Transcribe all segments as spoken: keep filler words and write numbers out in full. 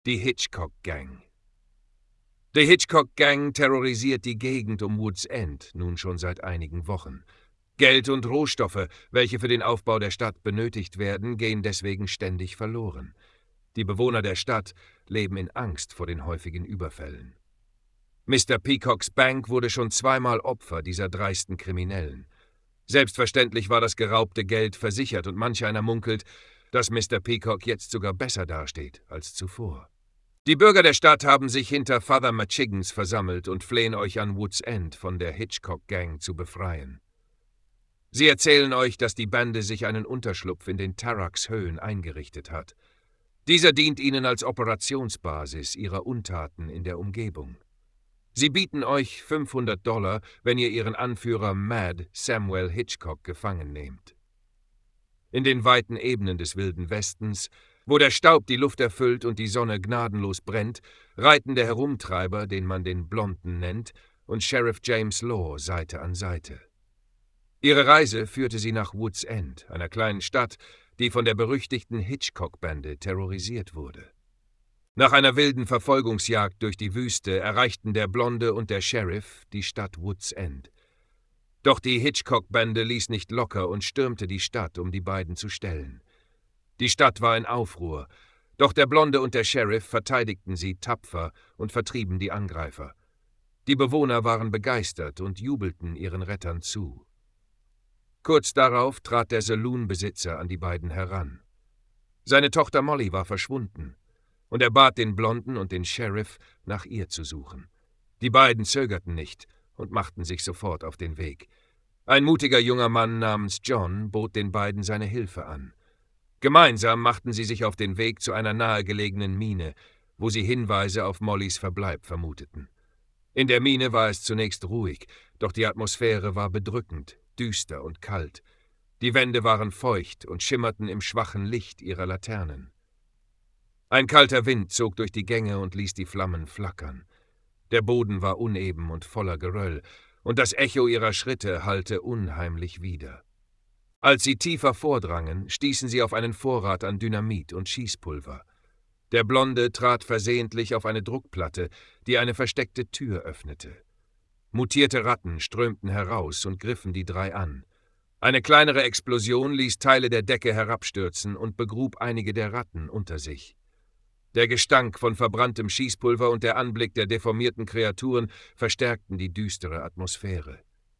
Die Hitchcock Gang. Die Hitchcock Gang terrorisiert die Gegend um Woods End nun schon seit einigen Wochen. Geld und Rohstoffe, welche für den Aufbau der Stadt benötigt werden, gehen deswegen ständig verloren. Die Bewohner der Stadt leben in Angst vor den häufigen Überfällen. Mister Peacocks Bank wurde schon zweimal Opfer dieser dreisten Kriminellen. Selbstverständlich war das geraubte Geld versichert und manch einer munkelt, dass Mister Peacock jetzt sogar besser dasteht als zuvor. Die Bürger der Stadt haben sich hinter Father Machiggans versammelt und flehen euch an Woods End von der Hitchcock Gang zu befreien. Sie erzählen euch, dass die Bande sich einen Unterschlupf in den Tarracks Höhen eingerichtet hat. Dieser dient ihnen als Operationsbasis ihrer Untaten in der Umgebung. Sie bieten euch fünfhundert Dollar, wenn ihr ihren Anführer Mad Samuel Hitchcock gefangen nehmt. In den weiten Ebenen des Wilden Westens, wo der Staub die Luft erfüllt und die Sonne gnadenlos brennt, reiten der Herumtreiber, den man den Blonden nennt, und Sheriff James Law Seite an Seite. Ihre Reise führte sie nach Woods End, einer kleinen Stadt, die von der berüchtigten Hitchcock-Bande terrorisiert wurde. Nach einer wilden Verfolgungsjagd durch die Wüste erreichten der Blonde und der Sheriff die Stadt Woods End. Doch die Hitchcock-Bande ließ nicht locker und stürmte die Stadt, um die beiden zu stellen. Die Stadt war in Aufruhr, doch der Blonde und der Sheriff verteidigten sie tapfer und vertrieben die Angreifer. Die Bewohner waren begeistert und jubelten ihren Rettern zu. Kurz darauf trat der Saloon-Besitzer an die beiden heran. Seine Tochter Molly war verschwunden, und er bat den Blonden und den Sheriff, nach ihr zu suchen. Die beiden zögerten nicht und machten sich sofort auf den Weg. Ein mutiger junger Mann namens John bot den beiden seine Hilfe an. Gemeinsam machten sie sich auf den Weg zu einer nahegelegenen Mine, wo sie Hinweise auf Mollys Verbleib vermuteten. In der Mine war es zunächst ruhig, doch die Atmosphäre war bedrückend, düster und kalt. Die Wände waren feucht und schimmerten im schwachen Licht ihrer Laternen. Ein kalter Wind zog durch die Gänge und ließ die Flammen flackern. Der Boden war uneben und voller Geröll, und das Echo ihrer Schritte hallte unheimlich wider. Als sie tiefer vordrangen, stießen sie auf einen Vorrat an Dynamit und Schießpulver. Der Blonde trat versehentlich auf eine Druckplatte, die eine versteckte Tür öffnete. Mutierte Ratten strömten heraus und griffen die drei an. Eine kleinere Explosion ließ Teile der Decke herabstürzen und begrub einige der Ratten unter sich. Der Gestank von verbranntem Schießpulver und der Anblick der deformierten Kreaturen verstärkten die düstere Atmosphäre.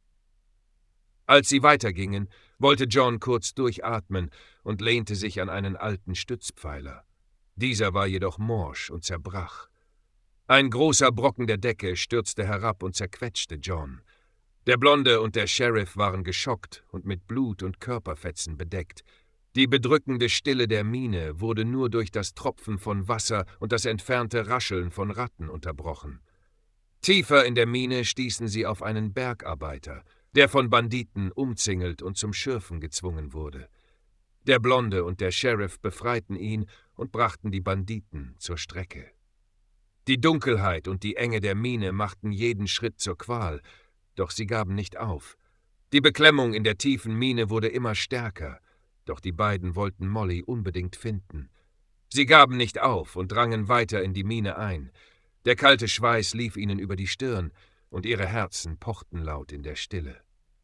Als sie weitergingen, wollte John kurz durchatmen und lehnte sich an einen alten Stützpfeiler. Dieser war jedoch morsch und zerbrach. Ein großer Brocken der Decke stürzte herab und zerquetschte John. Der Blonde und der Sheriff waren geschockt und mit Blut und Körperfetzen bedeckt. Die bedrückende Stille der Mine wurde nur durch das Tropfen von Wasser und das entfernte Rascheln von Ratten unterbrochen. Tiefer in der Mine stießen sie auf einen Bergarbeiter, der von Banditen umzingelt und zum Schürfen gezwungen wurde. Der Blonde und der Sheriff befreiten ihn und brachten die Banditen zur Strecke. Die Dunkelheit und die Enge der Mine machten jeden Schritt zur Qual, doch sie gaben nicht auf. Die Beklemmung in der tiefen Mine wurde immer stärker, doch die beiden wollten Molly unbedingt finden. Sie gaben nicht auf und drangen weiter in die Mine ein. Der kalte Schweiß lief ihnen über die Stirn, und ihre Herzen pochten laut in der Stille.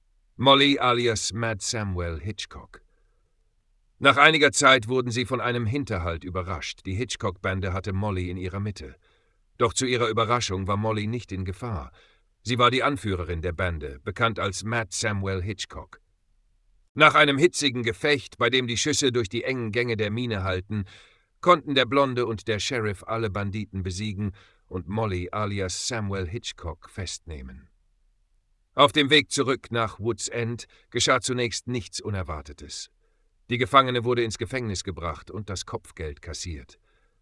Molly alias Mad Samuel Hitchcock. Nach einiger Zeit wurden sie von einem Hinterhalt überrascht. Die Hitchcock-Bande hatte Molly in ihrer Mitte. Doch zu ihrer Überraschung war Molly nicht in Gefahr. Sie war die Anführerin der Bande, bekannt als Mad Samuel Hitchcock. Nach einem hitzigen Gefecht, bei dem die Schüsse durch die engen Gänge der Mine hallten, konnten der Blonde und der Sheriff alle Banditen besiegen und Molly alias Samuel Hitchcock festnehmen. Auf dem Weg zurück nach Woods End geschah zunächst nichts Unerwartetes. Die Gefangene wurde ins Gefängnis gebracht und das Kopfgeld kassiert.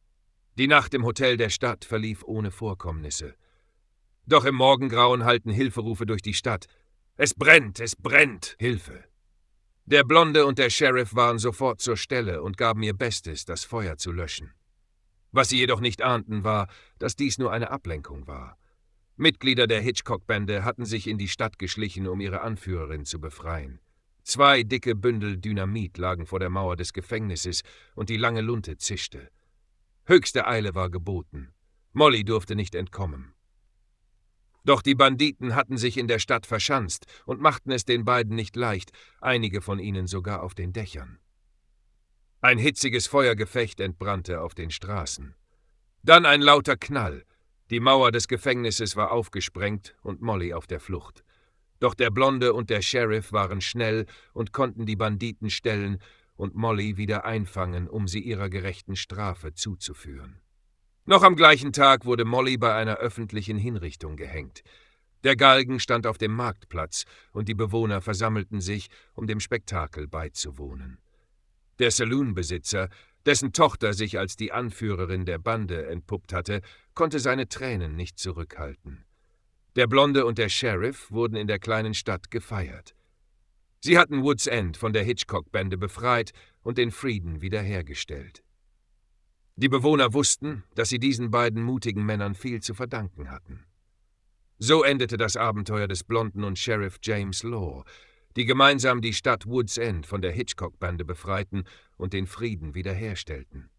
Die Nacht im Hotel der Stadt verlief ohne Vorkommnisse. Doch im Morgengrauen hallten Hilferufe durch die Stadt. »Es brennt, es brennt! Hilfe!« Der Blonde und der Sheriff waren sofort zur Stelle und gaben ihr Bestes, das Feuer zu löschen. Was sie jedoch nicht ahnten, war, dass dies nur eine Ablenkung war. Mitglieder der Hitchcock-Bande hatten sich in die Stadt geschlichen, um ihre Anführerin zu befreien. Zwei dicke Bündel Dynamit lagen vor der Mauer des Gefängnisses und die lange Lunte zischte. Höchste Eile war geboten. Molly durfte nicht entkommen. Doch die Banditen hatten sich in der Stadt verschanzt und machten es den beiden nicht leicht, einige von ihnen sogar auf den Dächern. Ein hitziges Feuergefecht entbrannte auf den Straßen. Dann ein lauter Knall. Die Mauer des Gefängnisses war aufgesprengt und Molly auf der Flucht. Doch der Blonde und der Sheriff waren schnell und konnten die Banditen stellen und Molly wieder einfangen, um sie ihrer gerechten Strafe zuzuführen. Noch am gleichen Tag wurde Molly bei einer öffentlichen Hinrichtung gehängt. Der Galgen stand auf dem Marktplatz und die Bewohner versammelten sich, um dem Spektakel beizuwohnen. Der Saloonbesitzer, dessen Tochter sich als die Anführerin der Bande entpuppt hatte, konnte seine Tränen nicht zurückhalten. Der Blonde und der Sheriff wurden in der kleinen Stadt gefeiert. Sie hatten Woods End von der Hitchcock-Bande befreit und den Frieden wiederhergestellt. Die Bewohner wussten, dass sie diesen beiden mutigen Männern viel zu verdanken hatten. So endete das Abenteuer des Blonden und Sheriff James Law, die gemeinsam die Stadt Woods End von der Hitchcock-Bande befreiten und den Frieden wiederherstellten.